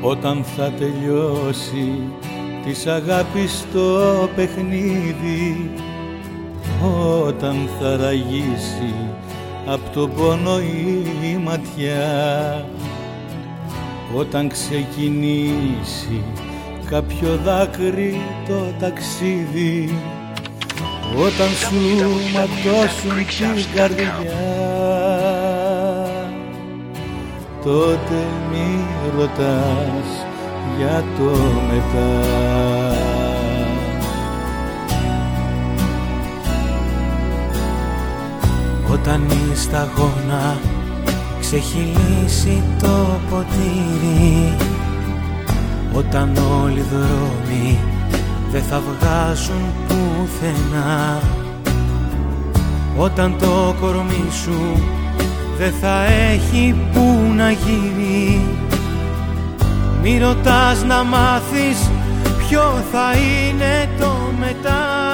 όταν θα τελειώσει της αγάπης το παιχνίδι, όταν θα ραγίσει απ' το πόνο η ματιά, όταν ξεκινήσει κάποιο δάκρυ το ταξίδι, όταν σου ματώσουν την καρδιά, τότε μη ρωτάς για το μετά. Όταν η σταγόνα ξεχυλήσει το ποτήρι, όταν όλοι οι δρόμοι δεν θα βγάζουν πουθενά, όταν το κορμί σου δεν θα έχει που να γύρει, μη ρωτάς να μάθεις ποιο θα είναι το μετά.